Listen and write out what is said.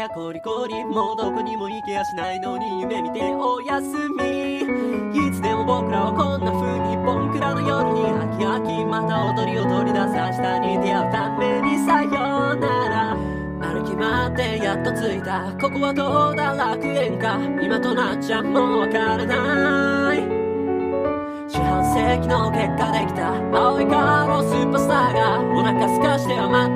やコリコリ、もうどこにも行けやしないのに夢見ておやすみ。いつでも僕らはこんな風にボンクラの夜にハキハキまた踊りを取り出す明日に出会うためにさよなら。歩き回ってやっと着いた、ここはどうだ楽園か、今となっちゃもうわからない。四半世紀の結果できた青い顔のスーパースターがお腹すかしては待っ